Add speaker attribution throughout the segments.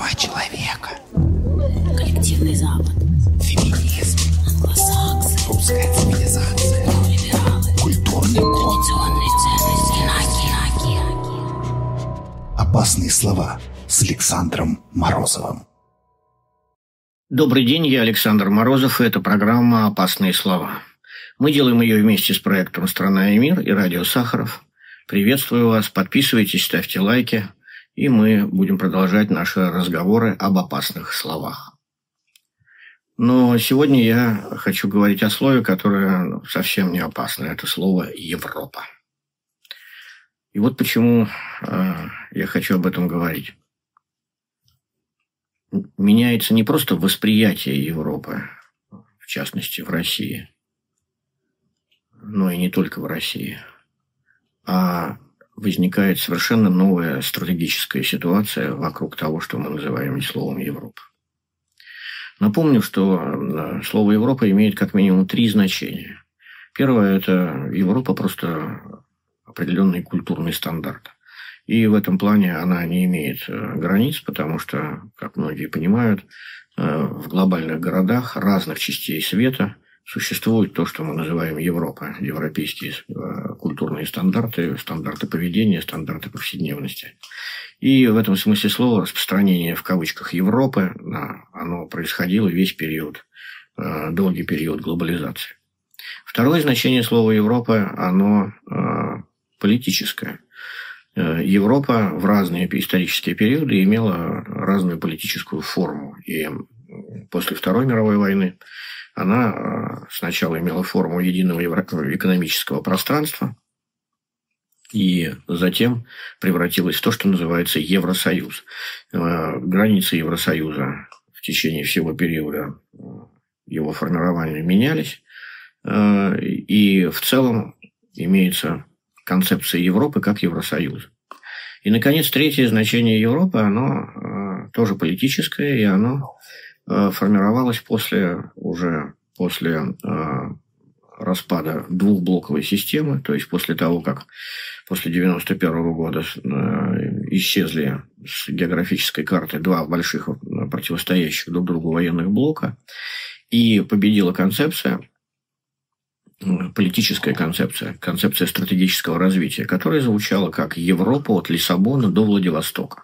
Speaker 1: Права человека.
Speaker 2: Коллективный Запад.
Speaker 1: Феминизм.
Speaker 2: Англосаксы.
Speaker 1: Русская цивилизация.
Speaker 2: Неолибералы.
Speaker 1: Культурный код.
Speaker 2: Традиционные ценности.
Speaker 1: Опасные слова с Александром Морозовым.
Speaker 3: Добрый день, я Александр Морозов, и это программа «Опасные слова». Мы делаем ее вместе с проектом «Страна и мир» и радио «Сахаров». Приветствую вас, подписывайтесь, ставьте лайки, и мы будем продолжать наши разговоры об опасных словах. Но сегодня я хочу говорить о слове, которое совсем не опасно. Это слово «Европа». И вот почему я хочу об этом говорить. Меняется не просто восприятие Европы, в частности в России, но и не только в России, а возникает совершенно новая стратегическая ситуация вокруг того, что мы называем словом Европа. Напомню, что слово Европа имеет как минимум три значения. Первое – это Европа просто определенный культурный стандарт. И в этом плане она не имеет границ, потому что, как многие понимают, в глобальных городах разных частей света существует то, что мы называем Европа. Европейские культурные стандарты, стандарты поведения, стандарты повседневности. И в этом смысле слова распространение в кавычках Европы, оно происходило весь период, долгий период глобализации. Второе значение слова Европа, оно политическое. Европа в разные исторические периоды имела разную политическую форму. И после Второй мировой войны она сначала имела форму единого экономического пространства и затем превратилась в то, что называется Евросоюз. Границы Евросоюза в течение всего периода его формирования менялись. И в целом имеется концепция Европы как Евросоюз. И, наконец, третье значение Европы, оно тоже политическое, и оно формировалось после распада двухблоковой системы, то есть после того, как после 1991 года исчезли с географической карты два больших противостоящих друг другу военных блока, и победила политическая концепция стратегического развития, которая звучала как Европа от Лиссабона до Владивостока.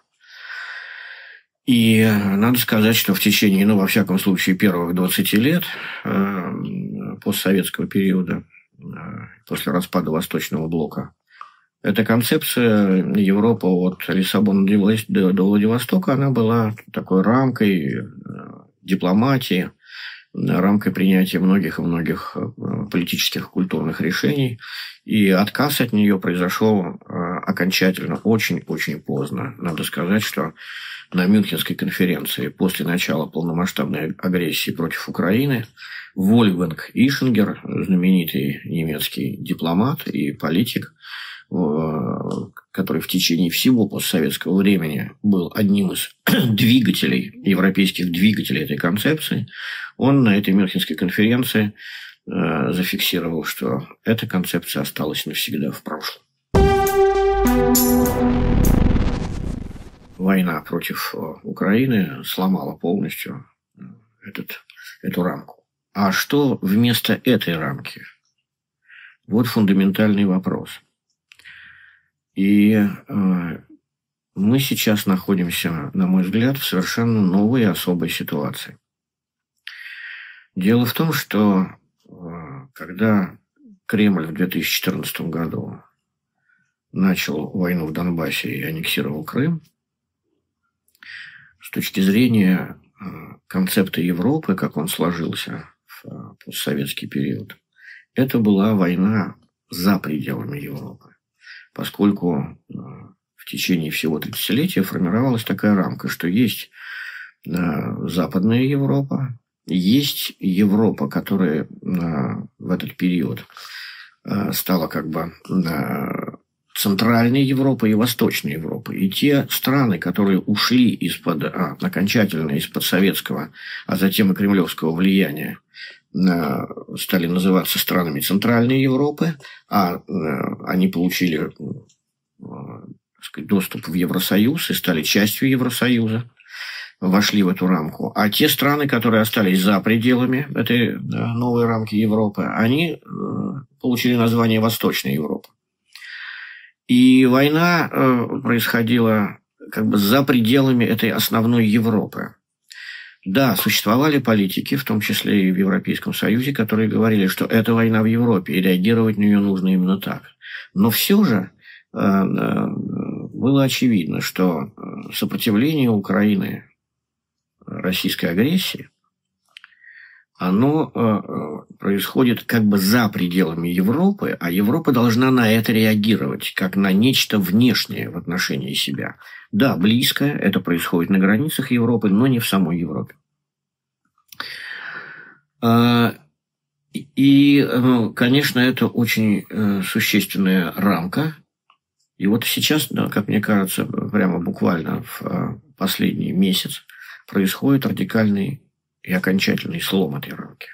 Speaker 3: И надо сказать, что в течение, во всяком случае, первых 20 лет постсоветского периода, после распада Восточного блока, эта концепция Европа от Лиссабона до Владивостока, она была такой рамкой дипломатии, рамкой принятия многих и многих политических и культурных решений. И отказ от нее произошел окончательно очень-очень поздно. Надо сказать, что на Мюнхенской конференции после начала полномасштабной агрессии против Украины Вольфганг Ишингер, знаменитый немецкий дипломат и политик, который в течение всего постсоветского времени был одним из европейских двигателей этой концепции, он на этой Мюнхенской конференции зафиксировал, что эта концепция осталась навсегда в прошлом. Война против Украины сломала полностью эту рамку. А что вместо этой рамки? Вот фундаментальный вопрос. И мы сейчас находимся, на мой взгляд, в совершенно новой и особой ситуации. Дело в том, что когда Кремль в 2014 году начал войну в Донбассе и аннексировал Крым, с точки зрения концепта Европы, как он сложился в постсоветский период, это была война за пределами Европы, поскольку в течение всего 30-летия формировалась такая рамка, что есть Западная Европа, есть Европа, которая в этот период стала как бы Центральной Европой и Восточной Европой. И те страны, которые ушли окончательно из-под советского, а затем и кремлевского влияния, стали называться странами Центральной Европы, а они получили доступ в Евросоюз и стали частью Евросоюза. вошли в эту рамку. А те страны, которые остались за пределами этой новой рамки Европы, они получили название Восточная Европа. И война происходила как бы за пределами этой основной Европы. Да, существовали политики, в том числе и в Европейском Союзе, которые говорили, что это война в Европе, и реагировать на нее нужно именно так. Но все же было очевидно, что сопротивление Украины российской агрессии, оно происходит как бы за пределами Европы, а Европа должна на это реагировать, как на нечто внешнее в отношении себя. Да, близкое, это происходит на границах Европы, но не в самой Европе. И, конечно, это очень существенная рамка. И вот сейчас, как мне кажется, прямо буквально в последний месяц происходит радикальный и окончательный слом этой рамки.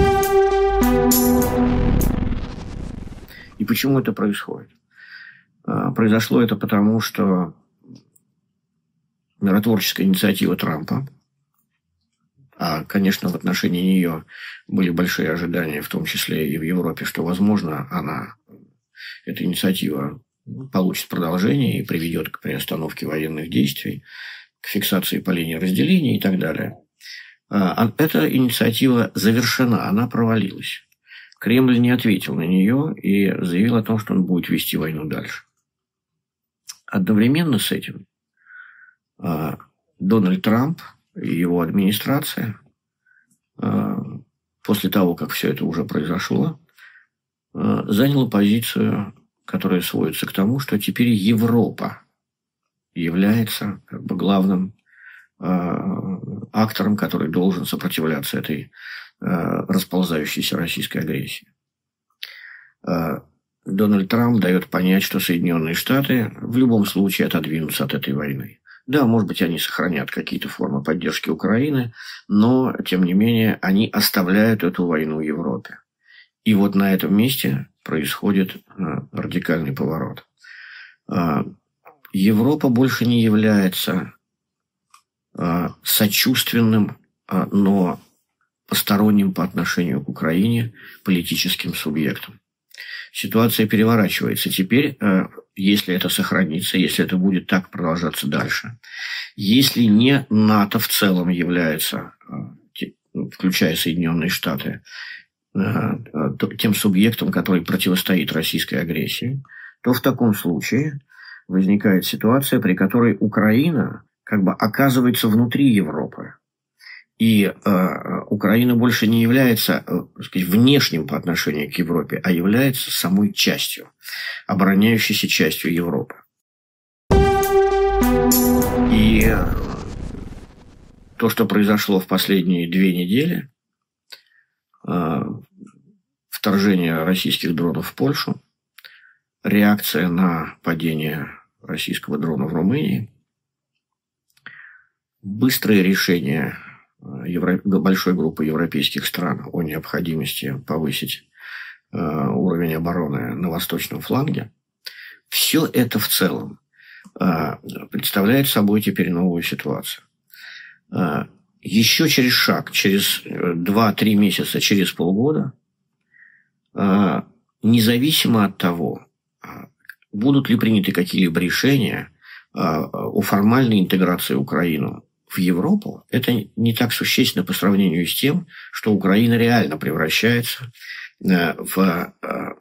Speaker 3: И почему это происходит? Произошло это потому, что миротворческая инициатива Трампа, а, конечно, в отношении нее были большие ожидания, в том числе и в Европе, что, возможно, эта инициатива получит продолжение и приведет к приостановке военных действий, к фиксации по линии разделения и так далее. Эта инициатива завершена, она провалилась. Кремль не ответил на нее и заявил о том, что он будет вести войну дальше. Одновременно с этим Дональд Трамп и его администрация, после того, как все это уже произошло, заняла позицию, которая сводится к тому, что теперь Европа является как бы главным актором, который должен сопротивляться этой расползающейся российской агрессии. Дональд Трамп дает понять, что Соединенные Штаты в любом случае отодвинутся от этой войны. Да, может быть, они сохранят какие-то формы поддержки Украины, но, тем не менее, они оставляют эту войну Европе. И вот на этом месте происходит радикальный поворот. Европа больше не является сочувственным, но посторонним по отношению к Украине политическим субъектом. Ситуация переворачивается. Теперь, если это сохранится, если это будет так продолжаться дальше, если не НАТО в целом является, включая Соединенные Штаты, тем субъектом, который противостоит российской агрессии, то в таком случае возникает ситуация, при которой Украина как бы оказывается внутри Европы. И Украина больше не является, так сказать, внешним по отношению к Европе, а является самой частью, обороняющейся частью Европы. И то, что произошло в последние 2 недели, вторжение российских дронов в Польшу, реакция на падение российского дрона в Румынии, быстрое решение большой группы европейских стран о необходимости повысить уровень обороны на восточном фланге, все это в целом представляет собой теперь новую ситуацию. Еще через шаг, через 2-3 месяца, через полгода, независимо от того, будут ли приняты какие-либо решения о формальной интеграции Украины в Европу, это не так существенно по сравнению с тем, что Украина реально превращается в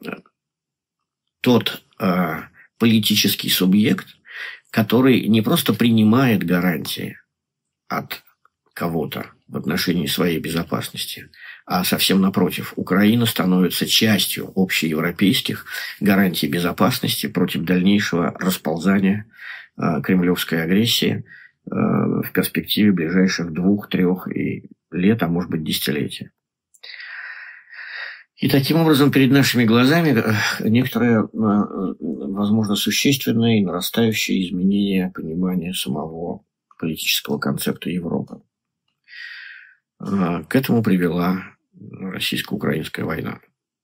Speaker 3: тот политический субъект, который не просто принимает гарантии от кого-то в отношении своей безопасности, а совсем напротив. Украина становится частью общеевропейских гарантий безопасности против дальнейшего расползания кремлевской агрессии в перспективе ближайших 2-3 лет, а может быть десятилетия. И таким образом перед нашими глазами некоторые, возможно, существенные и нарастающие изменения понимания самого политического концепта Европы. К этому привела российско-украинская война.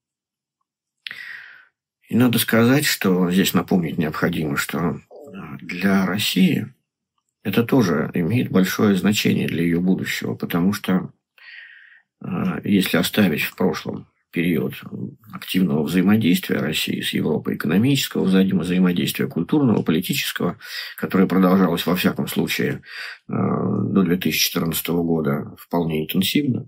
Speaker 3: И надо сказать, что здесь напомнить необходимо, что для России это тоже имеет большое значение для ее будущего, потому что если оставить в прошлом период активного взаимодействия России с Европой, экономического взаимодействия, культурного, политического, которое продолжалось, во всяком случае, до 2014 года вполне интенсивно,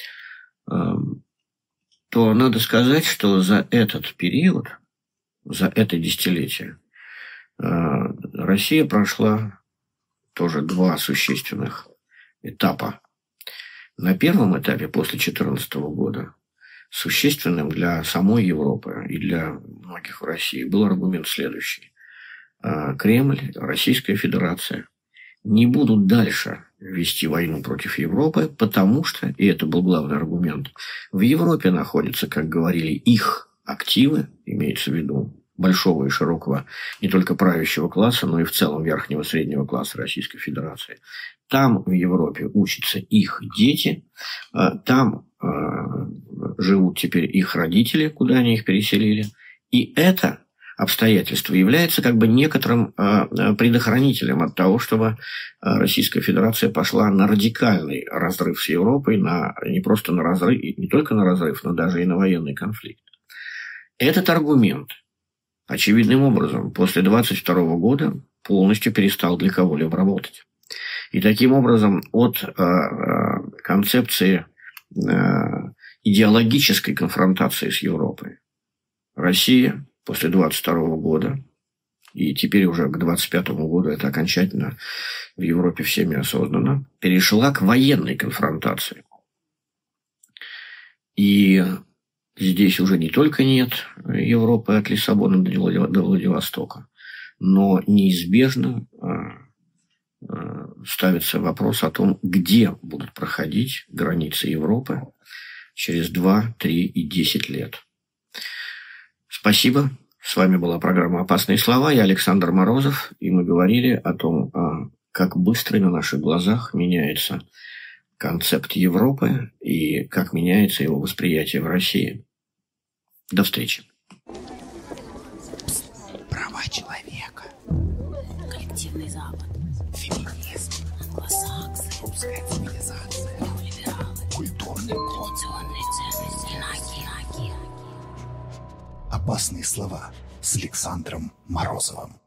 Speaker 3: то надо сказать, что за этот период, за это десятилетие, Россия прошла тоже два существенных этапа. На первом этапе, после 2014 года, существенным для самой Европы и для многих в России был аргумент следующий. Кремль, Российская Федерация не будут дальше вести войну против Европы, потому что, и это был главный аргумент, в Европе находятся, как говорили, их активы, имеется в виду большого и широкого не только правящего класса, но и в целом верхнего среднего класса Российской Федерации. Там в Европе учатся их дети, там живут теперь их родители, куда они их переселили. И это обстоятельство является как бы некоторым предохранителем от того, чтобы Российская Федерация пошла на радикальный разрыв с Европой, не просто на разрыв, не только на разрыв, но даже и на военный конфликт. Этот аргумент очевидным образом после 1922 года полностью перестал для кого-либо работать. И таким образом от концепции идеологической конфронтации с Европой Россия после 1922 года, и теперь уже к 1925 году это окончательно в Европе всеми осознанно, перешла к военной конфронтации. И здесь уже не только нет Европы от Лиссабона до Владивостока, но неизбежно ставится вопрос о том, где будут проходить границы Европы через 2, 3 и 10 лет. Спасибо. С вами была программа «Опасные слова». Я Александр Морозов. И мы говорили о том, как быстро на наших глазах меняется концепт Европы и как меняется его восприятие в России. До встречи.
Speaker 1: Права человека.
Speaker 2: Коллективный Запад.
Speaker 1: Феминизм.
Speaker 2: Англосаксы.
Speaker 1: Русская цивилизация.
Speaker 2: Неолибералы.
Speaker 1: Культурный код.
Speaker 2: Национальные ценности. Инаки.
Speaker 1: Опасные слова с Александром Морозовым.